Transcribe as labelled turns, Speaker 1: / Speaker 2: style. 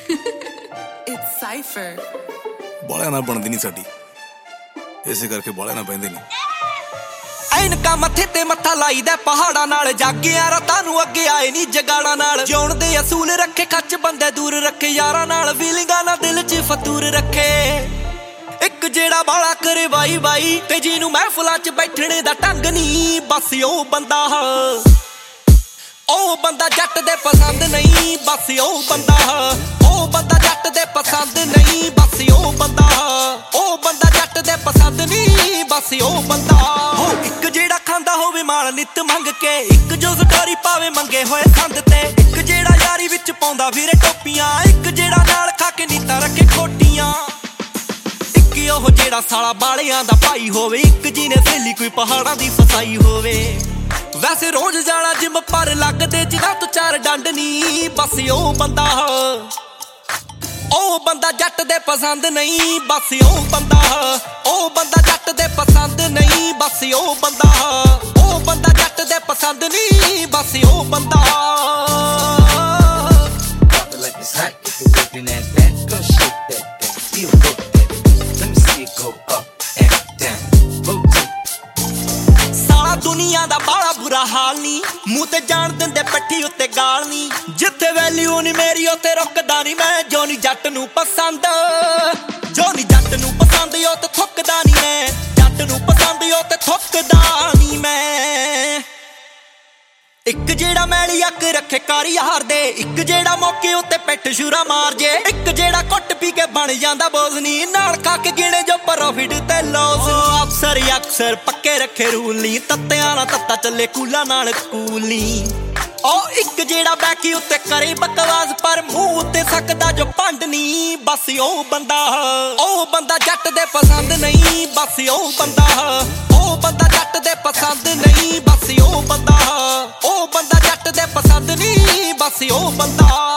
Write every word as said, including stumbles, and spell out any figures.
Speaker 1: It's Cypher.
Speaker 2: ਬਾਲਿਆਂ ਨਾਲ ਬਣਦੀ ਨਹੀਂ ਸਾਡੀ, ਇਸੇ ਕਰਕੇ ਬਾਲਿਆਂ ਨਾਲ ਬਹਿੰਦੇ ਨਹੀਂ।
Speaker 3: ਐਨਕਾਂ ਮੱਥੇ ਤੇ ਮੱਥਾ ਲਾਈਦਾ ਪਹਾੜਾਂ ਨਾਲ, ਜਾਗਿਆ ਰਾਤਾਂ ਨੂੰ ਅੱਗੇ ਆਏ ਨੀ ਜਗਾੜਾਂ ਨਾਲ। ਜਿਉਣ ਦੇ ਅਸੂਲ ਰੱਖੇ, ਖੱਚ ਬੰਦੇ ਦੂਰ ਰੱਖੇ, ਯਾਰਾਂ ਨਾਲ ਫੀਲਿੰਗਾਂ ਨਾਲ ਦਿਲ 'ਚ ਫਤੂਰ ਰੱਖੇ। ਇੱਕ ਜਿਹੜਾ ਬਾਲਾ ਕਰੇ ਬਾਈ ਬਾਈ, ਤੇ ਜਿਹਨੂੰ ਮਹਿਫਲਾਂ 'ਚ ਬੈਠਣੇ ਦਾ ਢੰਗ ਨਹੀਂ, ਬਸ ਉਹ ਬੰਦਾ ਉਹ ਬੰਦਾ ਜੱਟ ਦੇ ਪਸੰਦ ਨਹੀਂ, ਬਸ ਉਹ ਬੰਦਾ ਉਹ ਬੰਦਾ ਜੱਟ ਦੇ ਪਸੰਦ ਨਹੀਂ, ਬਸ ਉਹ ਬੰਦਾ ਉਹ ਬੰਦਾ ਜੱਟ ਦੇ ਪਸੰਦ ਨਹੀਂ, ਬਸ ਉਹ ਬੰਦਾ। ਹੋ ਇੱਕ ਜਿਹੜਾ ਖਾਂਦਾ ਹੋਵੇ ਮਾਲ ਨਿੱਤ ਮੰਗ ਕੇ, ਇੱਕ ਜੋ ਸਟੋਰੀ ਪਾਵੇ ਮੰਗੇ ਹੋਏ ਸੰਦ ਤੇ, ਇੱਕ ਜਿਹੜਾ ਯਾਰੀ ਵਿੱਚ ਪਾਉਂਦਾ ਫਿਰੇ ਟੋਪੀਆਂ, ਇੱਕ ਜਿਹੜਾ ਨਾਲ ਖਾ ਕੇ ਨੀਤਾਂ ਰੱਖੇ ਖੋਟੀਆਂ, ਇੱਕ ਉਹ ਜਿਹੜਾ ਸਾਲਾ ਬਾਲਿਆਂ ਦਾ ਭਾਈ ਹੋਵੇ, ਇੱਕ ਜਿਹਨੇ ਸਹੇਲੀ ਕੋਈ ਪਹਾੜਾਂ ਦੀ ਫਸਾਈ ਹੋਵੇ। ਵੈਸੇ ਰੋਜ਼ ਜਾਣਾ ਜਿਮ ਪਰ ਲੱਗਦੇ ਜਿਨ੍ਹਾਂ ਤੋਂ ਚਾਰ ਡੰਡ ਨੀ, ਬਸ ਉਹ ਬੰਦਾ ਉਹ ਬੰਦਾ ਜੱਟ ਦੇ ਪਸੰਦ ਨਹੀਂ, ਬਸ ਉਹ ਬੰਦਾ ਉਹ ਬੰਦਾ ਜੱਟ ਦੇ ਪਸੰਦ ਨਹੀਂ, ਬਸ ਉਹ ਬੰਦਾ ਉਹ ਬੰਦਾ ਜੱਟ ਦੇ ਪਸੰਦ ਨਹੀਂ, ਬਸ ਉਹ ਬੰਦਾ। ਦੁਨੀਆ ਦਾ ਬਾਲਾ ਬੁਰਾ ਹਾਲ ਨੀ, ਮੂੰਹ ਤੇ ਜਾਣ ਦਿੰਦੇ ਪੱਠੀ ਉੱਤੇ ਗਾਲ ਨੀ, ਜਿੱਥੇ ਵੈਲਿਊ ਨੀ ਮੇਰੀ ਉੱਥੇ ਰੁਕਦਾ ਨੀ ਮੈਂ। ਜੋ ਨੀ ਜੱਟ ਨੂੰ ਪਸੰਦ ਜੋ ਨੀ ਜੱਟ ਨੂੰ ਪਸੰਦ ਉਹ ਤੇ ਥੁੱਕਦਾ ਨੀ ਮੈਂ, ਜੱਟ ਨੂੰ ਪਸੰਦ ਉਹ ਤੇ ਥੁੱਕਦਾ ਨੀ ਮੈਂ। ਇੱਕ ਜਿਹੜਾ ਮੈਲੀ ਅੱਖ ਰੱਖੇ ਕਾਰ ਯਾਰ ਦੇ, ਇੱਕ ਜਿਹੜਾ ਮੌਕੇ ਉੱਤੇ ਪਿੱਠ ਸ਼ੂਰਾ ਮਾਰ ਜੇ, ਇੱਕ ਜਿਹੜਾ ਕੁੱਟ ਪੀ ਕੇ ਬਣ ਜਾਂਦਾ ਬੋਜ਼ ਨੀ, ਨਾਲ ਖਾ ਕੇ ਗਿਣੇ ਜੋ ਪ੍ਰੋਫਿਟ ਤੇ ਲੋਸ। ਅਫਸਰ ਅਕਸਰ ਪੱਕੇ ਰੱਖੇ ਰੂਲ ਨੀ, ਤੱਤਿਆਂ ਨਾਲ ਤੱਤਾ ਚੱਲੇ ਕੂਲਾਂ ਨਾਲ ਕੂਲ ਨੀ। ਉਹ ਇੱਕ ਜਿਹੜਾ ਬੈਕੀ ਉੱਤੇ ਕਰੇ ਬਕਵਾਸ ਪਰ ਮੂੰਹ ਉੱਤੇ ਸਕਦਾ ਜੋ ਭੰਡ ਨੀ, ਬਸ ਉਹ ਬੰਦਾ ਉਹ ਬੰਦਾ ਜੱਟ ਦੇ ਪਸੰਦ ਨਹੀਂ, ਬਸ ਉਹ ਬੰਦਾ ਉਹ ਬੰਦਾ ਜੱਟ ਦੇ ਪਸੰਦ ਨਹੀਂ, ਬਸ ਉਹ ਬੰਦਾ ਉਹ ਬੰਦਾ ਜੱਟ ਦੇ ਪਸੰਦ ਨਹੀਂ, ਬਸ ਉਹ ਬੰਦਾ।